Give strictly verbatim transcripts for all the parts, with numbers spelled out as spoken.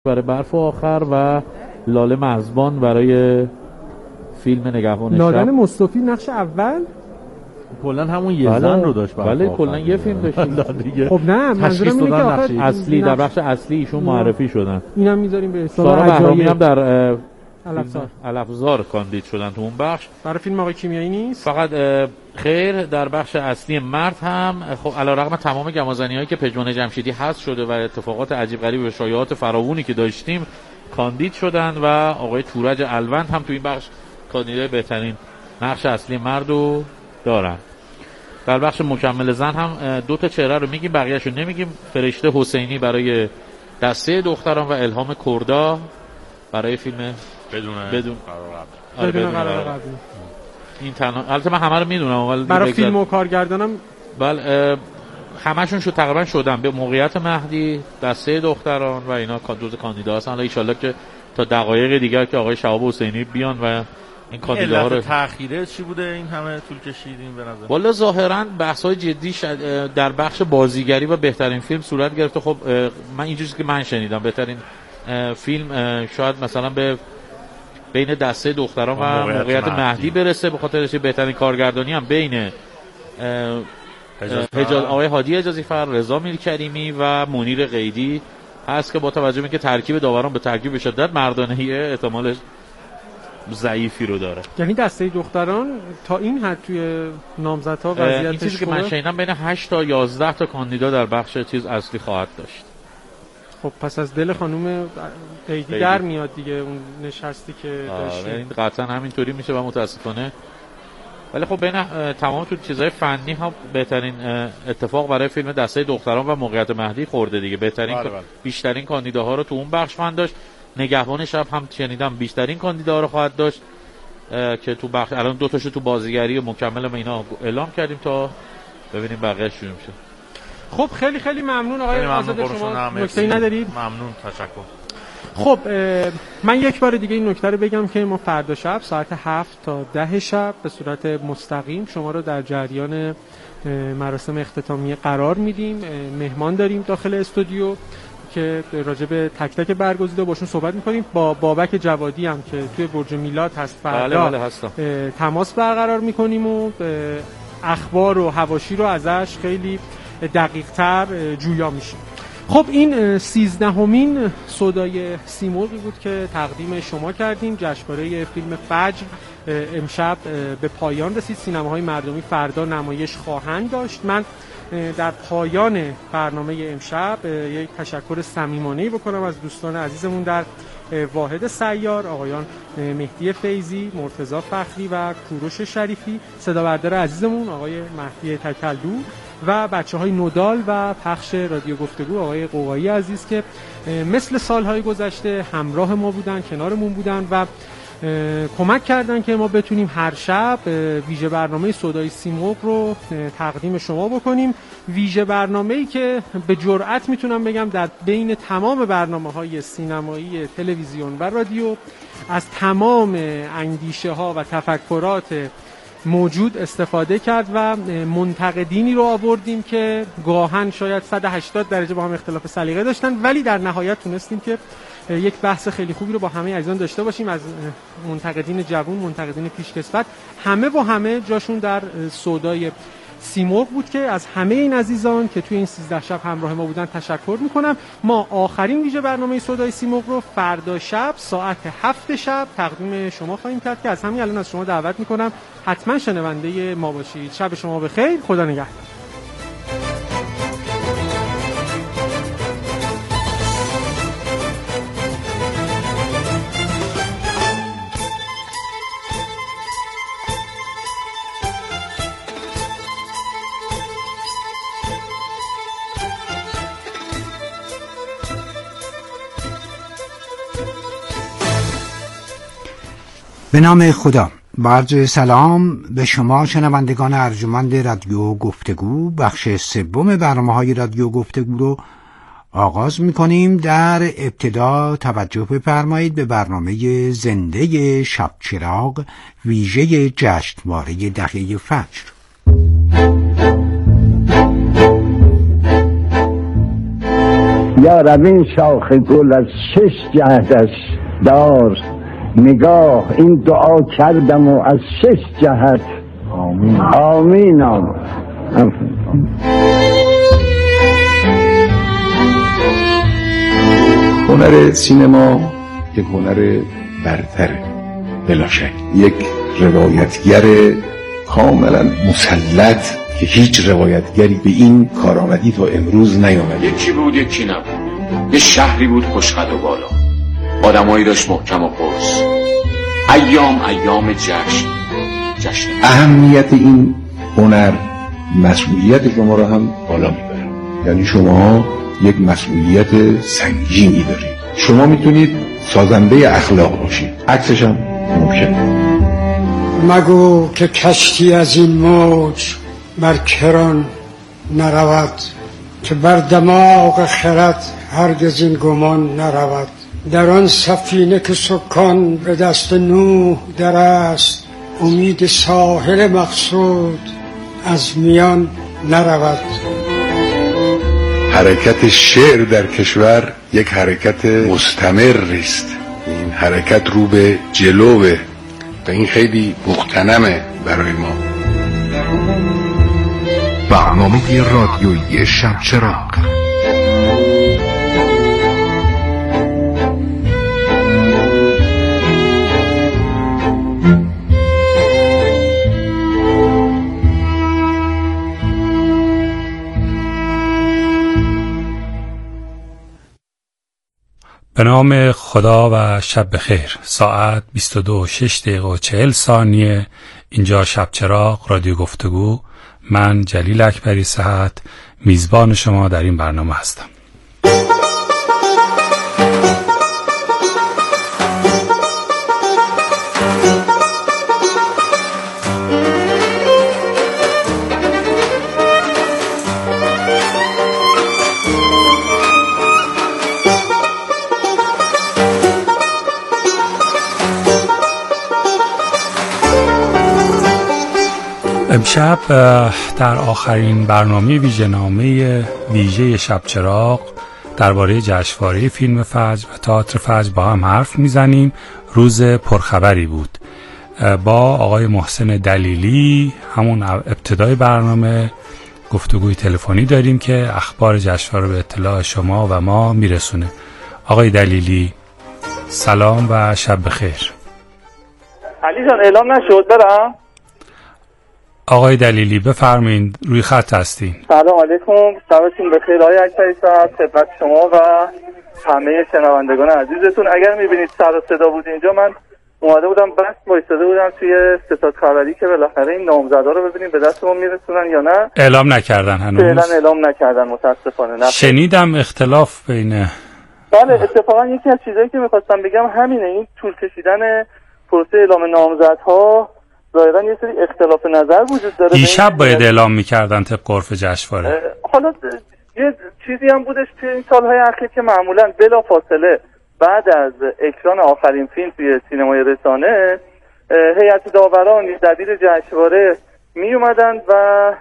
برای برف آخر و لاله مزبان برای فیلم نگهبان شب. لادن مصطفی نقش اول کلا همون یه زن رو داشت. بله کلا یه فیلم داشت دیگه. خب نه منظورم اینه که آخر اصلی در بخش اصلی ایشون معرفی شدن. اینم میذاریم به حساب سارا بهرامی هم در علفزار علفزار کاندید شدن تو اون بخش. برای فیلم آقای کیمیایی نیست فقط خیر در بخش اصلی مرد هم خب علیرغم تمام گمازنی‌هایی که پژمان جمشیدی حذف شده و اتفاقات عجیب غریب و شایعات فراوانی که داشتیم کاندید شدن و آقای تورج الوند هم تو این بخش کاندیدای بهترین نقش اصلی مرد رو دارن. در بخش مکمل زن هم دو تا چهره رو میگیم، بقیه‌شو نمیگیم. فرشته حسینی برای دسته دختران و الهام کردا برای فیلم بدون بدون قرار بدون قرار قبلی. این تنها البته من همه رو میدونم ولی برای فیلم و کارگردانم بله همشون شو تقریبا شدن به موقعیت مهدی، دسته دختران و اینا دوز کاندیدا هستن. حالا ان شاءالله که تا دقایق دیگر که آقای شهاب حسینی بیان و این کاندیداها رو. تأخیره چی بوده این همه طول کشیدین به نظر؟ والا ظاهرا بحث‌های جدی در بخش بازیگری و بهترین فیلم صورت گرفته. خب من این چیزی که من شنیدم بهترین فیلم شاید مثلا به بین دسته دختران و موقعیت مهدی برسه، به خاطر بهترین کارگردانی هم بین حجاز آقای هادی اجازی فر، رضا میرکریمی و منیر قیدی هست که با توجه به اینکه ترکیب داوران به ترکیب به شدت مردانه‌ایه احتمالش ضعیفی رو داره. یعنی دسته دختران تا این حد توی نامزدها وضعیتش این چیزی که من شنیدم بین هشت تا یازده تا کاندیدا در بخش چیز اصلی خواهد داشت. خب پس از دل خانم قیدی در میاد دیگه اون نشستی که داشتیم. این قطعا همینطوری میشه و متاسفانه ولی خب بین تمام تو چیزای فنی هم بهترین اتفاق برای فیلم دسته دختران و موقعیت مهدی خورده دیگه. بهترین بله بله. بیشترین کاندیداها رو تو اون بخش خواهند داشت. نگهبان شب هم شنیدم بیشترین کاندیداها رو خواهد داشت که تو بخش الان دو تاشو تو بازیگری و مکمل ما اینا اعلام کردیم تا ببینیم بقیه‌اش چی میشه. خب خیلی خیلی ممنون آقای آزاده، شما نکته‌ای ندارید؟ ممنون، تشکر. خب من یک بار دیگه این نکته رو بگم که ما فردا شب ساعت هفت تا ده شب به صورت مستقیم شما رو در جریان مراسم اختتامیه قرار میدیم. مهمان داریم داخل استودیو که راجع به تک تک برگزیده باشون صحبت میکنیم. با بابک جوادی هم که توی برج میلاد هست فردا بله بله تماس برقرار میکنیم و اخبار و حواشی رو ازش خیلی دقیق تر جویا میشیم. خب این سیزدهمین سودای سیمرغی بود که تقدیم شما کردیم. جشنواره فیلم فجر امشب به پایان رسید. سینماهای مردمی فردا نمایش خواهند داشت. من در پایان برنامه امشب یک تشکر صمیمانه‌ای بکنم از دوستان عزیزمون در واحد سیار، آقایان مهدی فیضی، مرتضی فخری و کوروش شریفی، صدا بردار عزیزمون آقای مهدی تکلدو و بچه‌های نودال و پخش رادیو گفتگو آقای قوقایی عزیز که مثل سالهای گذشته همراه ما بودن، کنارمون بودن و کمک کردن که ما بتونیم هر شب ویژه برنامه سودای سیمرغ رو تقدیم شما بکنیم. ویژه برنامه‌ای که به جرئت میتونم بگم در بین تمام برنامه‌های سینمایی تلویزیون و رادیو از تمام اندیشه ها و تفکرات موجود استفاده کرد و منتقدینی رو آوردیم که گاهن شاید صد و هشتاد درجه با هم اختلاف سلیقه داشتن ولی در نهایت تونستیم که یک بحث خیلی خوبی رو با همه عزیزان داشته باشیم. از منتقدین جوان، منتقدین پیشکسوت، همه با همه جاشون در سودای سیمرغ بود که از همه این عزیزان که توی این سیزده شب همراه ما بودن تشکر میکنم. ما آخرین ویژه برنامه سودای سیمرغ رو فردا شب ساعت هفت شب تقدیم شما خواهیم کرد که از همین الان از شما دعوت میکنم حتما شنونده ما باشید. شب شما بخیر، خدا نگهدار. به نام خدا. با عرض سلام به شما شنوندگان ارجمند رادیو گفتگو. بخش سوم برنامه‌های رادیو گفتگو رو آغاز می‌کنیم. در ابتدا توجه بفرمایید به برنامه زنده شب چراغ ویژه جشنواره دهه فجر. یا رب این شاخ گل از شش جهتش دار نگاه، این دعا کردم و از شش جهت آمین آمین آمین. هنر سینما یک هنر برتره بلا شک، یک روایتگر کاملا مسلط که هیچ روایتگری به این کارآمدی تا امروز نیامده. یکی بود یکی نبود، یه شهری بود خوشقد و بالا، آدمایی داشت محکم و قرص، ایام ایام جشن جشن. اهمیت این هنر مسئولیت شما را هم بالا میبره، یعنی شما یک مسئولیت سنگینی دارید. شما میتونید سازنده اخلاق باشید، عکسش هم ممکنه. مگو که کشتی از این موج بر کران نرود، که بر دماغ خرد هرگز این گمان نرود. در آن سفینه که سکان به دست نوح در است، امید ساحل مقصود از میان نرود. حرکت شعر در کشور یک حرکت مستمر است. این حرکت رو به جلوه و این خیلی مغتنمه برای ما. برنامه رادیویی شب چراغ. به نام خدا و شب بخیر. ساعت بیست و دو و شش دقیقه و چهل ثانیه. اینجا شب چراغ رادیو گفتگو. من جلیل اکبری صحت میزبان شما در این برنامه هستم. امشب در آخرین برنامه ویژه‌نامه ویژه شب چراغ درباره جشنواره فیلم فجر و تئاتر فجر با هم حرف میزنیم. روز پرخبری بود. با آقای محسن دلیلی همون ابتدای برنامه گفتگوی تلفنی داریم که اخبار جشنواره به اطلاع شما و ما میرسونه. آقای دلیلی سلام و شب بخیر. علی جان اعلام نشد برم؟ آقای دلیلی بفرمایید، روی خط هستین. سلام علیکم، شبتون بخیر. آقای اکبری صاحب خدمت شما و همه شنوندگان عزیزتون. اگر میبینید سر و صدا بود اینجا، من اومده بودم بس وایساده بودم توی ستاد خبری که بالاخره این نامزدا رو ببینیم به دستمون میرسونن یا نه. اعلام نکردن هنوز؟ فعلا اعلام نکردن متاسفانه. نه شنیدم اختلاف بین بله اتفاقا یکی از چیزایی که میخواستم بگم همینه، این طول کشیدن پروسه اعلام نامزدها ظاهرا یه سری اختلاف نظر وجود داره. دیشب باید اعلام میکردن طبق عرف جشنواره. حالا یه چیزی هم بودش توی این سالهای اخیر که معمولا بلا فاصله بعد از اکران آخرین فیلم توی سینمای رسانه هیئت داوران دبیر جشنواره می اومدن و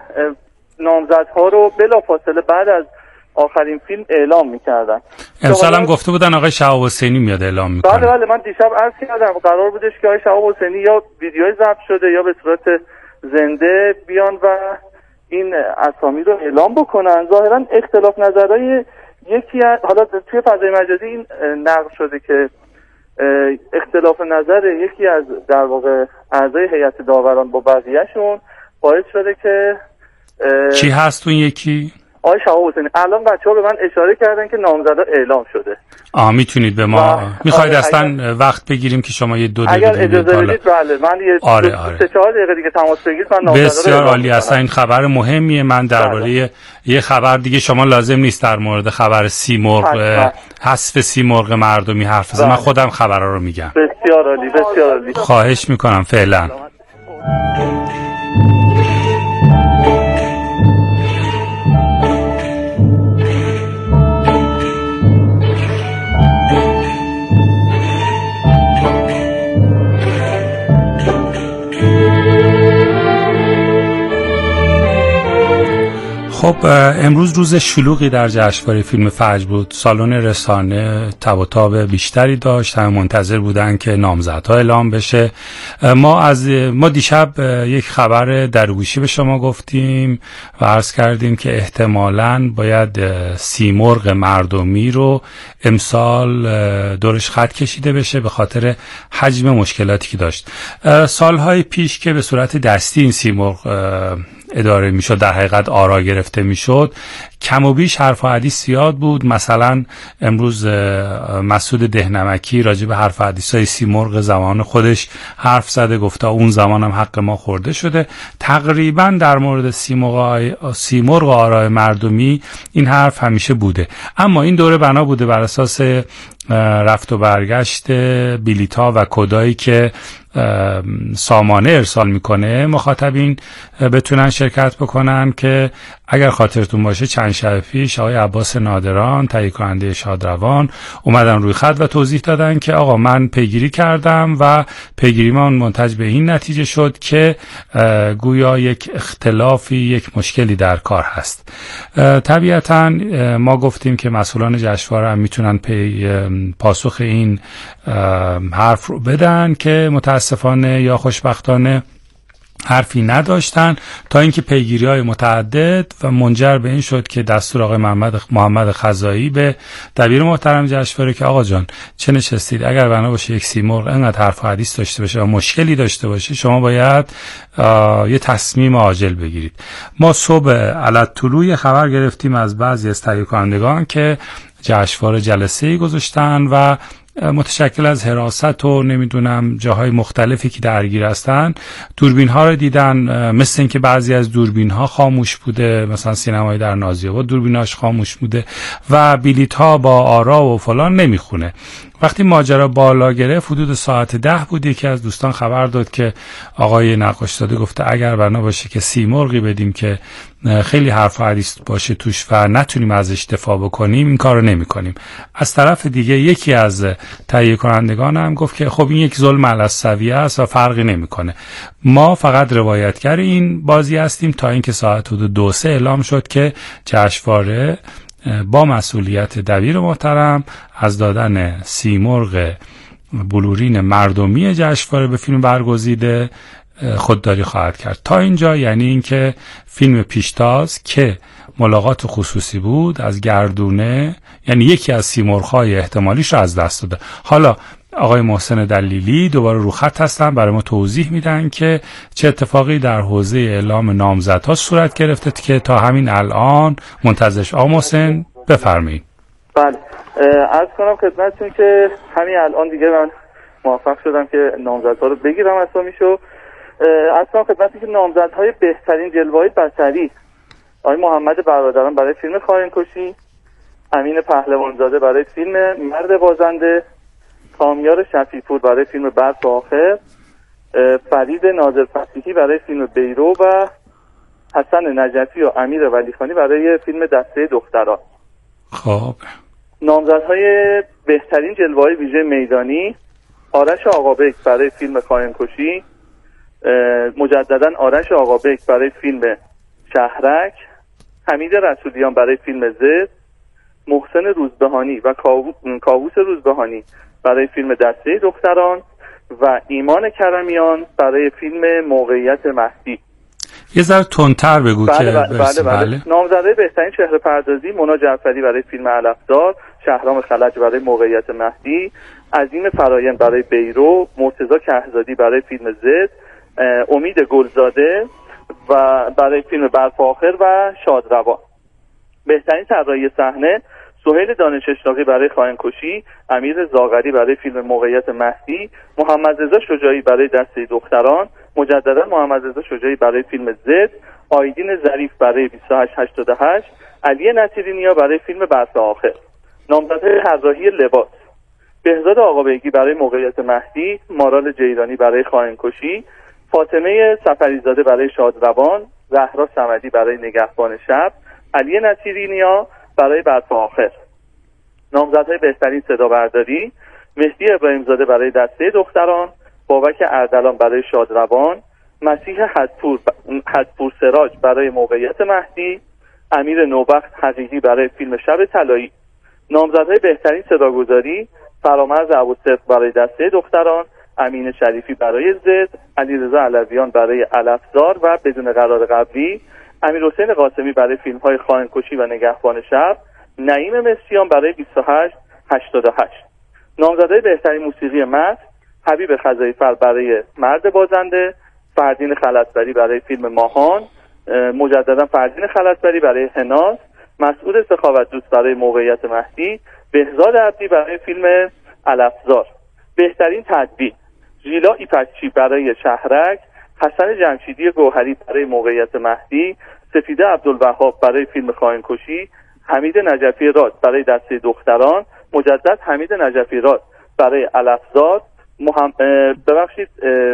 نامزدها رو بلا فاصله بعد از آخرین فیلم اعلام میکردن. امسال هم گفته بودن آقای شهاب حسینی میاد اعلام میکنه. بله بله، من دیشب عرض کردم قرار بودش که آقای شهاب حسینی یا ویدیوی ضبط شده یا به صورت زنده بیان و این اسامی رو اعلام بکنن. ظاهرا اختلاف نظرهای یکی از حالا توی فضای مجازی این نقل شده که اختلاف نظر یکی از در واقع اعضای هیئت داوران با بقیه‌شون باعث شده که چی هست اون یکی؟ آقای شهاب حسینی. الان بچه‌ها به من اشاره کردن که نامزدا اعلام شده. آ میتونید به ما میخواید اصلا وقت بگیریم که شما یه دو دقیقه اگر اجازه بدید بله من یه آره آره. سه چهار دقیقه دیگه تماس بگیرید من نامزدا رو بسیار عالی. اصلا این خبر مهمیه. من درباره یه خبر دیگه شما لازم نیست در مورد خبر سیمرغ حذف سیمرغ مردمی حرف بزنید. من خودم خبرها رو میگم. بسیار عالی بسیار عالی. خواهش میکنم. فعلا خب امروز روز شلوغی در جشنواره فیلم فجر بود. سالن رسانه تب و تاب بیشتری داشت، همه منتظر بودن که نامزدها اعلام بشه. ما از ما دیشب یک خبر درگوشی به شما گفتیم و عرض کردیم که احتمالاً باید سیمرغ مردمی رو امسال دورش خط کشیده بشه به خاطر حجم مشکلاتی که داشت. سالهای پیش که به صورت دستی این سیمرغ اداره میشد، در حقیقت آرا گرفته میشد، کم و بیش حرف و حدیث زیاد بود. مثلا امروز مسعود دهنمکی راجع به حرف و حدیثای سیمرغ زمان خودش حرف زده، گفته اون زمان هم حق ما خورده شده. تقریبا در مورد سیمرغ سیمرغ آرای مردمی این حرف همیشه بوده، اما این دوره بنا بوده بر اساس رفت و برگشت بلیط‌ها و کدایی که سامانه ارسال میکنه مخاطبین بتونن شرکت بکنن، که اگر خاطرتون باشه چند شب پیش آقای عباس نادران تهیه کننده شادروان اومدن روی خط و توضیح دادن که آقا من پیگیری کردم و پیگیری من منتج به این نتیجه شد که گویا یک اختلافی، یک مشکلی در کار هست. طبیعتا ما گفتیم که مسئولان جشنواره هم میتونن پی پاسخ این حرف رو بدن که متاسفانه یا خوشبختانه حرفی نداشتن، تا اینکه پیگیری‌های متعدد و منجر به این شد که دستور آقای محمد محمد خزایی به دبیر محترم جشنواره که آقا جان چه نشستید، اگر بنا باشه یک سیمرغ انقدر حرف و حدیث داشته باشه و مشکلی داشته باشه شما باید یه تصمیم عاجل بگیرید. ما صبح علت طلوع خبر گرفتیم از بعضی از تهیه کنندگان که جشنواره جلسه‌ای گذاشتن و متشکل از حراست و نمیدونم جاهای مختلفی که درگیر هستن دوربین ها رو دیدن، مثل اینکه بعضی از دوربین ها خاموش بوده، مثلا سینمای در نازی‌آباد دوربیناش خاموش بوده و بلیط ها با آرا و فلان نمیخونه. وقتی ماجرا بالا گرفت حدود ساعت ده بود، یکی از دوستان خبر داد که آقای نقاشزاده گفته اگر بنا باشه که سیمرغی بدیم که خیلی حرف و حدیث باشه توش و نتونیم ازش دفاع بکنیم این کارو نمی‌کنیم. از طرف دیگه یکی از تهیه کنندگان هم گفت که خب این یک ظلم علی السویه است و فرقی نمی‌کنه. ما فقط روایتگر این بازی هستیم تا اینکه ساعت حدود دو سه اعلام شد که جشنواره با مسئولیت دبیر محترم از دادن سیمرغ بلورین مردمی جشنواره به فیلم برگزیده خودداری خواهد کرد. تا اینجا یعنی اینکه فیلم پیشتاز که ملاقات خصوصی بود از گردونه، یعنی یکی از سیمرغ‌های احتمالیش رو از دست داده. حالا آقای محسن دلیلی دوباره رو خط هستن، برای ما توضیح میدن که چه اتفاقی در حوزه اعلام نامزدها صورت گرفته که تا همین الان منتظرش. آقا محسن بفرمایید. بله، عرض کنم خدمتتون که همین الان دیگه من موفق شدم که نامزدها رو بگیرم اسامیشو. عرض کنم خدمتتون که نامزدهای بهترین جلوه‌های بصری آقای محمد برادران برای فیلم خائن‌کشی، امین پهلوانزاده برای فیلم مرد بازنده، کامیار شفیع‌پور برای فیلم برف آخر، فرید ناظر فتیحی برای فیلم بیرو و حسن نجفی و امیر ولیخانی برای فیلم دسته دختران. خب نامزدهای بهترین جلوه‌های ویژه میدانی: آرش آقابک برای فیلم خائن‌کشی، مجددا آرش آقابک برای فیلم شهرک، حمید رسولیان برای فیلم زد، محسن روزبهانی و کاووس روزبهانی برای فیلم دسته دختران و ایمان کرمیان برای فیلم موقعیت مهدی. یه ذره تندتر بگو. بله که بله بله, بله. نامزدهای بهترین چهره پردازی: مونا جعفری برای فیلم علفدار، شهرام خلج برای موقعیت مهدی، عظیم فراین برای بیرو، مرتضی کهزادی برای فیلم زد، امید گلزاده و برای فیلم برف آخر و شادروان. بهترین طراحی صحنه: سهیل دانش اشراقی برای خائن‌کشی، امیر زاغری برای فیلم موقعیت مهدی، محمد رضا شجاعی برای دسته دختران، مجددا محمد رضا شجاعی برای فیلم زد، آیدین ظریف برای بیست و هشت هشتاد و هشت، علی نصیرینیا برای فیلم برف آخر. نامزدهای طراحی لباس: بهزاد آقابیگی برای موقعیت مهدی، مارال جیرانی برای خائن‌کشی، فاطمه سفریزاده برای شادروان، زهرا صمدی برای نگهبان شب، علی نصیرینیا برای برف آخر. نامزدهای بهترین صدا برداری: مهدی ابراهیمزاده برای دسته دختران، بابک اردلان برای شادروان، مسیح حدپور حدپور سراج برای موقعیت مهدی، امیر نوبخت حقیقی برای فیلم شب طلایی. نامزدهای بهترین صداگذاری: فرامرز ابوالصدق برای دسته دختران، امین شریفی برای زد، علیرضا علویان برای علفزار و بدون قرار قبلی، امیرحسین قاسمی برای فیلم‌های خائن‌کشی و نگهبان شب، نعیم مصریان برای بیست و هشت هشتاد و هشت. نامزدهای بهترین موسیقی متن: حبیب خزایی‌فر برای مرد بازنده، فردین خلعتبری برای فیلم ماهان، مجددا فردین خلعتبری برای هناز، مسعود سخاوتدوست برای موقعیت مهدی، بهزاد عبدی برای فیلم علفزار. بهترین تدبیر: ژیلا ایپکچی برای شهرک، حسن جمشیدی گوهری برای موقعیت مهدی، سفیده عبدالوهاب برای فیلم خائن‌کشی، حمید نجفی راد برای دسته دختران، مجدد حمید نجفی راد برای علفزار، محم... ببخشید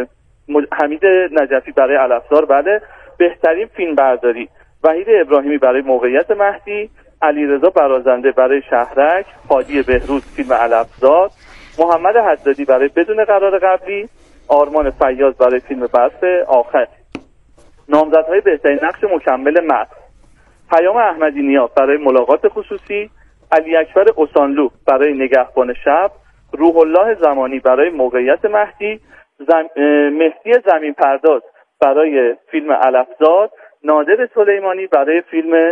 حمید نجفی برای علفزار. بله. بهترین فیلم برداری: وحید ابراهیمی برای موقعیت مهدی، علیرضا برازنده برای شهرک، هادی بهروز فیلم علفزار، محمد حدادی برای بدون قرار قبلی، آرمان فیاض برای فیلم برف آخر. نامزدهای بهترین نقش مکمل متن: پیام احمدی نیا برای ملاقات خصوصی، علی اکبر اوسانلو برای نگهبان شب، روح الله زمانی برای موقعیت مهدی، زم... مهدی زمین پرداز برای فیلم علفزار، نادر سلیمانی برای فیلم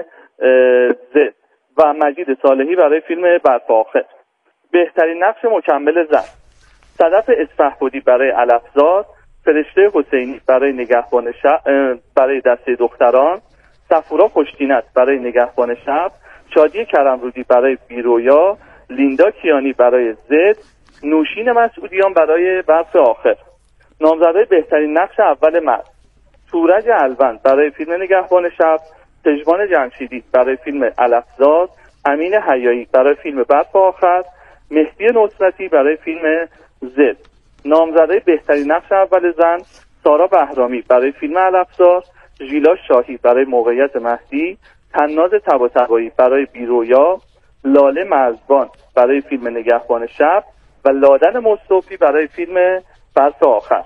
زد و مجید صالحی برای فیلم برف آخر. بهترین نقش مکمل زن: صدف اصفهبودی برای علفزار، فرشته حسینی برای نگهبان شب برای دسته دختران، صفورا پشتینت برای نگهبان شب، شادی کرمرودی برای بیرویا، لیندا کیانی برای زد، نوشین مسعودیان برای برف آخر. نامزدهای بهترین نقش اول مرد: تورج الوند برای فیلم نگهبان شب، پژمان جمشیدی برای فیلم علفزار، امین حیایی برای فیلم برف آخر، مهدی نصرتی برای فیلم زد. نامزدهای بهترین نقش اول زن: سارا بهرامی برای فیلم علفزار، ژیلا شاهی برای موقعیت مهدی، تناز طباطبایی برای بیرویا، لاله مرزبان برای فیلم نگهبان شب و لادن مصطفی برای فیلم برف آخر.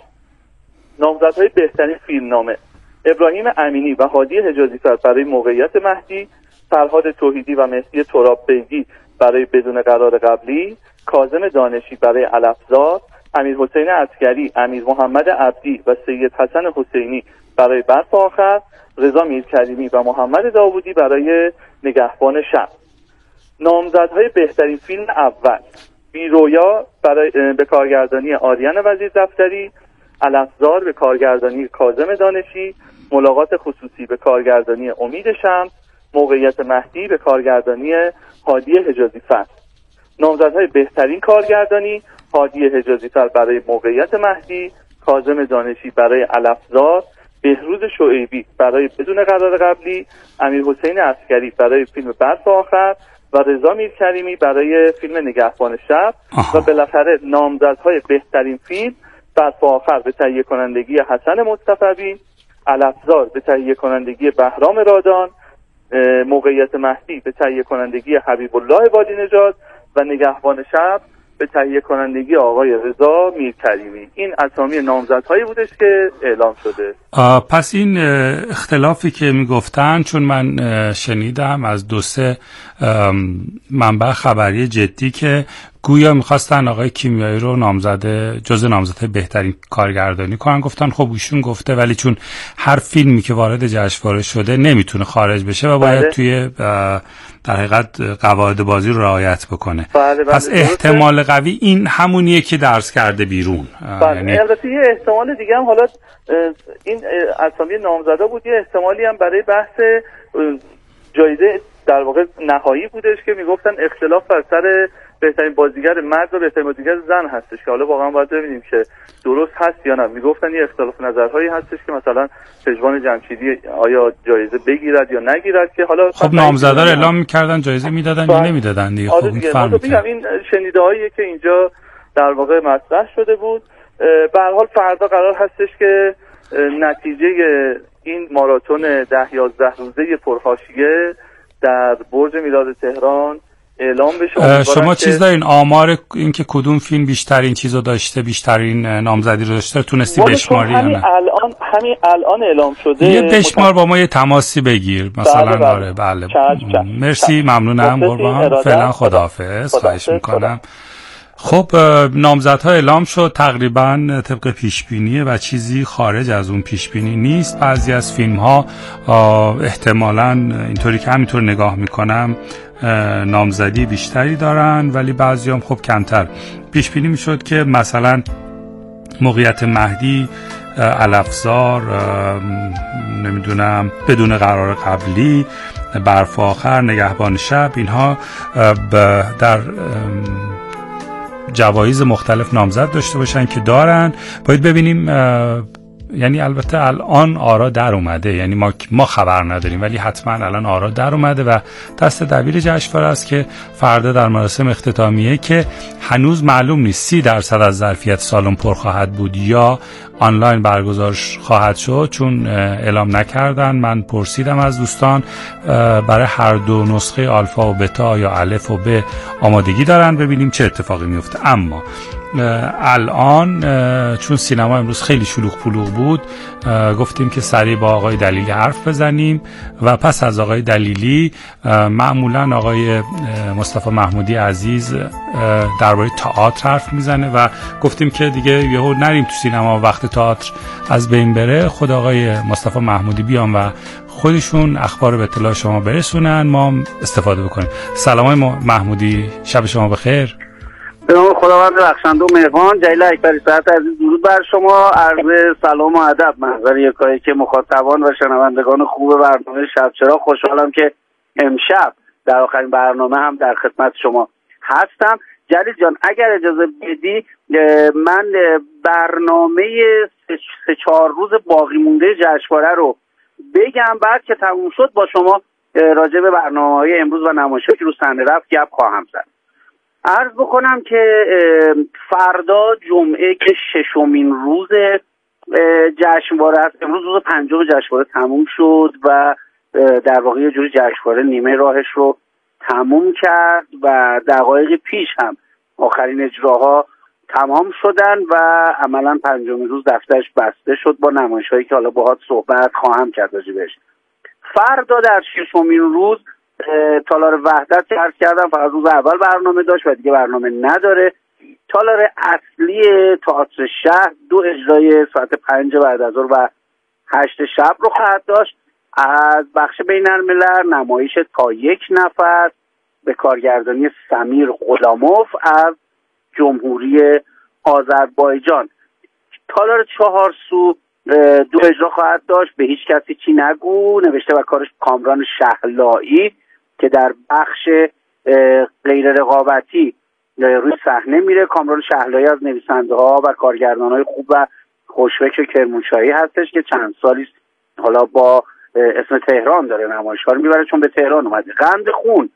نامزدهای بهترین فیلمنامه: ابراهیم امینی و هادی حجازی‌فر برای موقعیت مهدی، فرهاد توحیدی و مهدی تراب‌بیگی برای بدون قرار قبلی، کاظم دانشی برای علفزار، امیر حسین عسکری، امیر محمد عبدی و سید حسن حسینی برای برف آخر، رضا میرکریمی و محمد داوودی برای نگهبان شب. نامزدهای بهترین فیلم اول: بیرویا برای به کارگردانی آریان وزیر دفتری، علفزار به کارگردانی کاظم دانشی، ملاقات خصوصی به کارگردانی امید شمس، موقعیت مهدی به کارگردانی هادی حجازی‌فر. نامزدهای بهترین کارگردانی: هادی حجازی‌فر برای موقعیت مهدی، کاظم دانشی برای علفزار، بهروز شعیبی برای بدون قرار قبلی، امیر حسین عسکری برای فیلم برف آخر و رضا میرکریمی برای فیلم نگهبان شب. و بالاخره نامزدهای بهترین فیلم: برف آخر به تهیه کنندگی حسن مصطفی، علفزار به تهیه کنندگی بهرام رادان، موقعیت مهدی به تهیه کنندگی حبیب الله والی نژاد و نگهبان شب به تهیه کنندگی آقای رضا میرکریمی. این اسامی نامزدهایی بودش که اعلام شده. پس این اختلافی که میگفتن، چون من شنیدم از دو سه منبع خبری جدی که گویا میخواستن آقای کیمیایی رو نامزده جز نامزده بهترین کارگردانی کنن، گفتن خب ایشون گفته ولی چون هر فیلمی که وارد جشنواره شده نمیتونه خارج بشه و باید بله. توی در حقیقت قواعد بازی رو رعایت بکنه. بله بله. پس احتمال قوی این همونیه که درس کرده بیرون. بله. یعنی البته یه احتمال دیگه هم، حالا این اسامی نامزده بود، یه احتمالی هم برای بحث جایزه در واقع نهایی بودش که میگفتن اختلاف بر سر بهترین بازیگر مرد و بهترین بازیگر زن هستش که حالا واقعا باید ببینیم که درست هست یا نه. میگفتن یه اختلاف نظرهایی هستش که مثلا پژمان جمشیدی آیا جایزه بگیرد یا نگیرد که حالا خب نامزدا رو اعلام میکردن جایزه میدادن یا نمیدادن دیگه. خب دیگه من بگم این شنیده‌هایی که اینجا در واقع مطرح شده بود. به هر حال فردا قرار هستش که نتیجه این ماراتون ده یازده روزه پرحاشیه در برج میلاد تهران اعلام بشه. شما چیز دارین آمار اینکه کدوم فیلم بیشترین چیزو داشته، بیشترین نامزدی رو داشته، تونستی بشماری یا نه؟ همین الان همین الان اعلام شده. یه بشمار با ما، یه تماسی بگیر مثلا. داره بله, بله. مرسی، ممنونم قربان. فعلا خداحافظ، خواهش میکنم. خب نامزدها اعلام شد، تقریبا طبق پیشبینیه و چیزی خارج از اون پیشبینی نیست. بعضی از فیلم ها احتمالاً اینطوری که همینطور نگاه میکنم نامزدی بیشتری دارن، ولی بعضی هم خب کمتر. پیشبینی میشد که مثلا موقعیت مهدی، علفزار، نمیدونم بدون قرار قبلی، برف آخر، نگهبان شب، اینها در جوایز مختلف نامزد داشته باشن که دارن. باید ببینیم، یعنی البته الان آرا در اومده، یعنی ما ما خبر نداریم، ولی حتما الان آرا در اومده و دست دبیر جشنواره است که فردا در مراسم اختتامیه که هنوز معلوم نیست سی درصد از ظرفیت سالن پر خواهد بود یا آنلاین برگزار خواهد شد، چون اعلام نکردن. من پرسیدم از دوستان، برای هر دو نسخه آلفا و بتا یا الف و ب آمادگی دارن، ببینیم چه اتفاقی میفته. اما الان چون سینما امروز خیلی شلوغ پلوغ بود، گفتیم که سریع با آقای دلیلی حرف بزنیم و پس از آقای دلیلی معمولا آقای مصطفی محمودی عزیز درباره تئاتر حرف میزنه و گفتیم که دیگه یهو نریم تو سینما وقت تئاتر از بین بره، خود آقای مصطفی محمودی بیان و خودشون اخبار به اطلاع شما برسونن، ما استفاده بکنیم. سلام آقای محمودی، شب شما بخیر. به نام خداوند بخشنده و مهربان. جلیل اکبری ساعت عزیز، درود بر شما، عرض سلام و ادب محضر یکایی که مخاطبان و شنوندگان خوب برنامه شب چراغ. خوشحالم که امشب در آخرین برنامه هم در خدمت شما هستم. جلیل جان اگر اجازه بدی، من برنامه سه چهار روز باقی مونده جشنواره رو بگم، بعد که تموم شد با شما راجع به برنامه‌های امروز و نمایش‌هایی که رو صحنه رفت گپ خواهم زد. عرض بکنم که فردا جمعه که ششمین روز جشنواره است، امروز روز پنجم جشنواره تموم شد و در واقع یه جوری جشنواره نیمه راهش رو تموم کرد و دقایق پیش هم آخرین اجراها تمام شدن و عملا پنجمین روز دفترش بسته شد با نمایش‌هایی که حالا باهات صحبت خواهم کرد راجبش. فردا در ششمین روز تالار وحدت که عرض کردم فقط روز اول برنامه داشت و دیگه برنامه نداره. تالار اصلی تئاتر شهر دو اجرای ساعت پنج بعد از ظهر و هشت شب رو خواهد داشت. از بخش بین الملل نمایش تا یک نفس به کارگردانی سمیر غلاموف از جمهوری آذربایجان. تالار چهار سو دو اجرا خواهد داشت، به هیچ کسی چی نگو، نوشته و کارش کامران شهلایی که در بخش غیر رقابتی روی صحنه میره. کامران شهلایی از نویسنده ها و کارگردان های خوب و خوشفکر کرمانشاهی هستش که چند سالی حالا با اسم تهران داره نمایش ها رو میبره، چون به تهران اومده. قند خون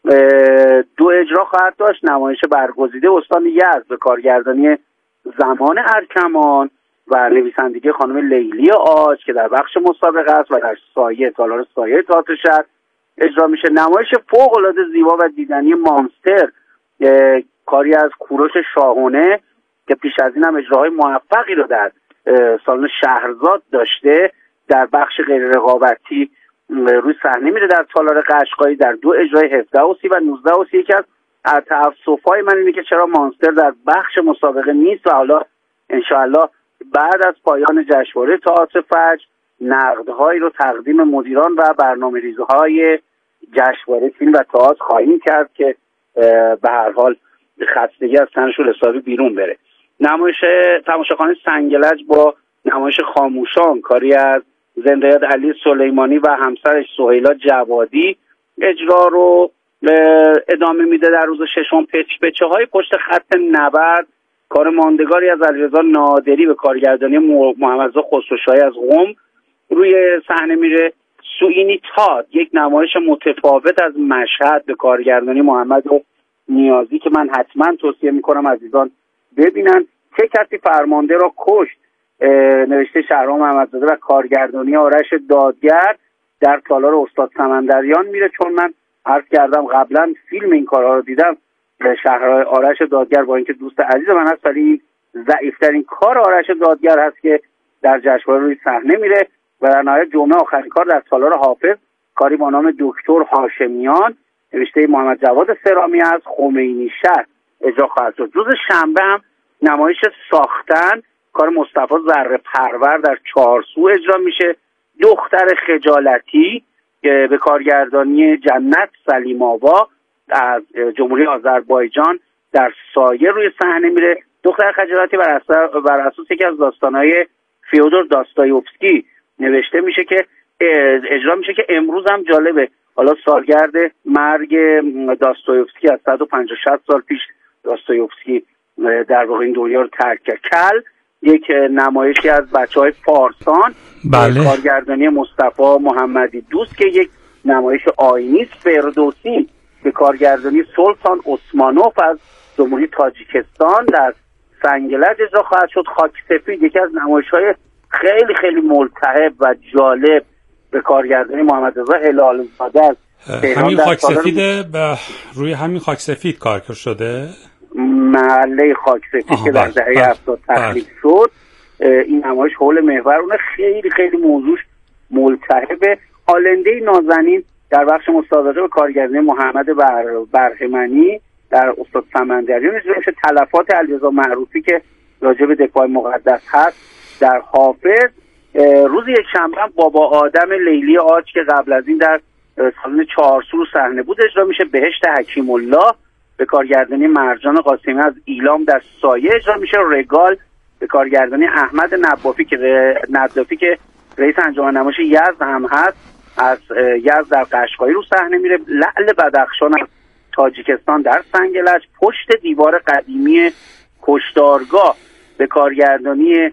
دو اجرا خواهد داشت، نمایش برگزیده استان یزد به کارگردانی زمان ارکمان و نویسندگی خانم لیلی آج که در بخش مسابقه است و در سایه تالار سایه تئاتر شهر اجرا میشه. نمایش فوق العاده زیبا و دیدنی مانستر، کاری از کوروش شاهونه که پیش از این هم اجراهای موفقی رو در سالن شهرزاد داشته، در بخش غیر رقابتی روی صحنه میره در تالار قشقایی در دو اجرای هفده و سی و نوزده و سی. یکی از تأسف‌های من اینه که چرا مانستر در بخش مسابقه نیست و حالا انشاءالله بعد از پایان جشنواره تئاتر فجر نقدهایی رو تقدیم مدیران و برنامه‌ریزهای جشنواره فیلم و تئاتر خواهیم کرد که به هر حال خستگی از تنشون حسابی بیرون بره. نمایش تماشاخانه سنگلج با نمایش خاموشان، کاری از زنده‌یاد علی سلیمانی و همسرش سهیلا جوادی اجرا رو ادامه میده. در روز ششم پچ پچه های پشت خط نبرد، کار ماندگاری از علیرضا نادری به کارگردانی محمدرضا خسروشاهی از قم روی صحنه میره. سوئینی تاد، یک نمایش متفاوت از مشهد به کارگردانی محمد نیازی که من حتما توصیه میکنم عزیزان ببینن. چه کسی فرمانده را کشت، نوشته شهرام محمدزاده و کارگردانی آرش دادگر در تالار استاد سمندریان میره. چون من عرض کردم قبلا فیلم این کارها رو دیدم. شهرهای آرش دادگر با اینکه دوست عزیز من هست ولی ضعیف‌ترین کار آرش دادگر هست که در جشنواره روی صحنه میره و در نهایت جمعه آخرین کار در تالار حافظ کاری با نام دکتر هاشمیان نوشته محمد جواد سرامی از خمینی شهر اجرا خواهد شد. روز شنبه هم نمایش ساختن کار مصطفی ذره پرور در چهارسو اجرا میشه. دختر خجالتی که به کارگردانی جنت سلیم آوا از جمهوری آذربایجان در سایه روی صحنه میره. دختر خجالتی بر اساس بر اساس یکی از داستان‌های فیودور داستایوفسکی نوشته میشه که اجرا میشه که امروز هم جالبه، حالا سالگرد مرگ داستایوفسکی از صد و پنجاه شصت سال پیش داستایوفسکی در واقع این دنیا رو ترک کرد. کل یک نمایشی از بچهای فارسان، بله. کارگردانی مصطفی محمدی دوست که یک نمایش آیینی است. فردوسی به کارگردانی سلطان عثمانوف از جمهوری تاجیکستان در سنگلج اجرا خواهد شد. خاک سفید یکی از نمایش‌های خیلی خیلی ملتهب و جالب به کارگردانی محمد رضا هلال‌زاده از همین خاک سفید به روی همین خاک سفید کار شده، محله خاک سفید که در دهه هفتاد تخلیق شد. این نمایش حول محور اون خیلی خیلی موضوعش ملتهبه. آلنده نازنین در بخش مسابقه به کارگردانی محمد بر برهمنی در استاد سمندریان اجرا میشه. تلفات علیرضا معروفی که راجع به دفاع مقدس هست در حافظ. روز یک شنبه بابا آدم لیلی آج که قبل از این در سالن چهارسو صحنه بود اجرا میشه. بهشت حکیم الله به کارگردانی مرجان قاسمی از ایلام در سایه اجرا میشه. رگال به کارگردانی احمد نبافی که ندافی که رئیس انجمن نمایش یزد هم هست از یزد در قشقایی رو صحنه میره. لعل بدخشان از تاجیکستان در سنگلج. پشت دیوار قدیمی کشتارگاه به کارگردانی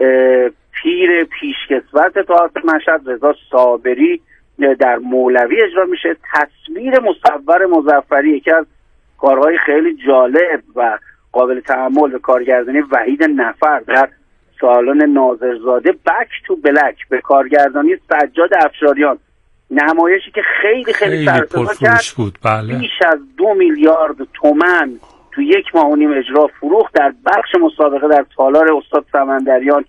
پیر پیشکسوت تئاتر مشهد رضا صابری در مولوی اجرا میشه. تصویر مصور مظفری یکی از کارهای خیلی جالب و قابل تأمل به کارگردانی وحید نفر در سالن ناظرزاده. بک تو بلک به کارگردانی سجاد افشاریان، نمایشی که خیلی خیلی سرسبا کرد بود. بله. بیش از دو میلیارد تومان تو یک ماه و نیم اجرا فروخت. در بخش مسابقه در تالار استاد سمندریان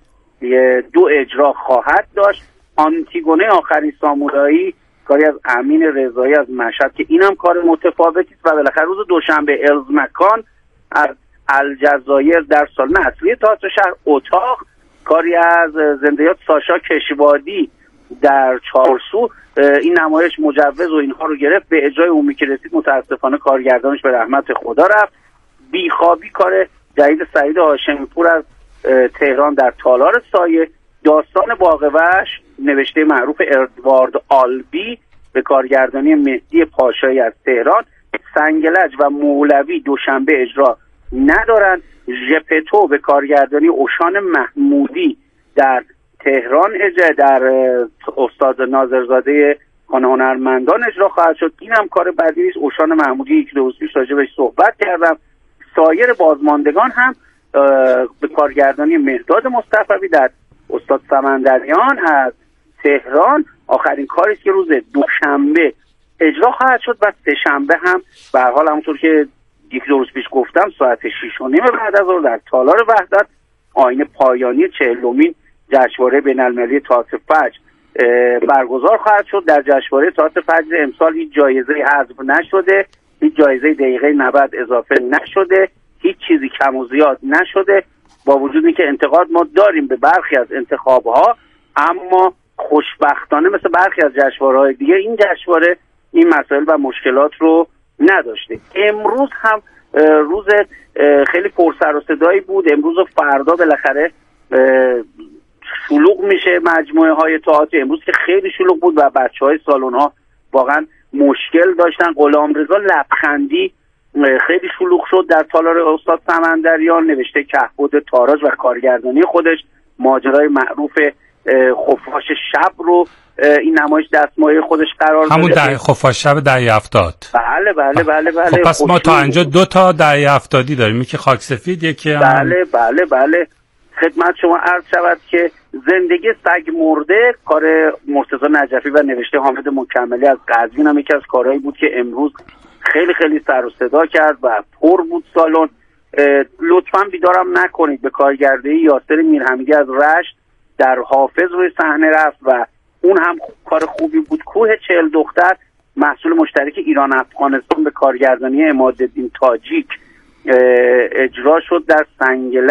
دو اجرا خواهد داشت. آنتیگونه آخرین سامورایی کاری از امین رضایی از مشهد که اینم کار متفاوتی است. و بالاخره روز دوشنبه الز مکان از الجزایر در سالن اصلی تئاتر شهر. اتاق کاری از زنده‌یاد ساشا کشوادی در چهارسو. این نمایش مجوز و اینها رو گرفت، به اجرای عمومی که رسید متاسفانه کارگردانش به رحمت خدا رفت. بیخوابی کار جدید سعید هاشمی پور از تهران در تالار سایه. داستان باغوش نوشته معروف ادوارد آلبی به کارگردانی مهدی پاشایی از تهران. سنگلج و مولوی دوشنبه اجرا ندارن. ژپتو به کارگردانی اوشان محمودی در تهران اجرا در استاد ناظرزاده خانه هنرمندان اجرا خواهد شد. اینم کار بدی نیست. اوشان محمودی یک دو روز پیش راجع بهش صحبت کردم. سایر بازماندگان هم به کارگردانی مهداد مصطفی در استاد سمندریان از تهران آخرین کاری است که روز دوشنبه اجرا خواهد شد و سه شنبه هم به هر حال همونطور که یک دو روز پیش گفتم ساعت شش و نیم بعد از ظهر در تالار وحدت آیین پایانی چهلمین جشنواره بین‌المللی تئاتر فجر برگزار خواهد شد. در جشنواره تئاتر فجر امسال هیچ جایزه حذف نشده، هیچ جایزه دقیقه نود اضافه نشده، هیچ چیزی کم و زیاد نشده. با وجود اینکه انتقاد ما داریم به برخی از انتخاب‌ها، اما خوشبختانه مثل برخی از جشنواره‌های دیگه این جشنواره این مسائل و مشکلات رو نداشته. امروز هم روز خیلی پرسر و صدایی بود. امروز و فردا بالاخره شلوغ میشه مجموعه های تئاتر. امروز که خیلی شلوغ بود و بچهای سالن ها واقعا مشکل داشتن. غلامرضا لبخندی خیلی شلوغ شد در تالار استاد سمندریان، نوشته کهبد تاراج و کارگردانی خودش ماجرای معروف خفاش شب رو این نمایش دستمایه خودش قرار داده. همون دهه خفاش شب دهه هفتاد. بله بله بله بله. خب پس ما تا اینجا دو تا دهه هفتادی داریم، یکی خاک سفید یکی هم... بله بله بله. خدمت شما عرض شود که زندگی سگ مرده کار مرتضی نجفی و نوشته حامد مکملی از قزوین هم یکی از کارهایی بود که امروز خیلی خیلی سر و صدا کرد و پر بود سالن. لطفاً بیدارم نکنید به کارگردانی یاسر میرحمیدی از رشت در حافظ روی صحنه رفت و اون هم کار خوبی بود. کوه چهل دختر محصول مشترک ایران افغانستان به کارگردانی عمادالدین تاجیک اجرا شد در سنگلج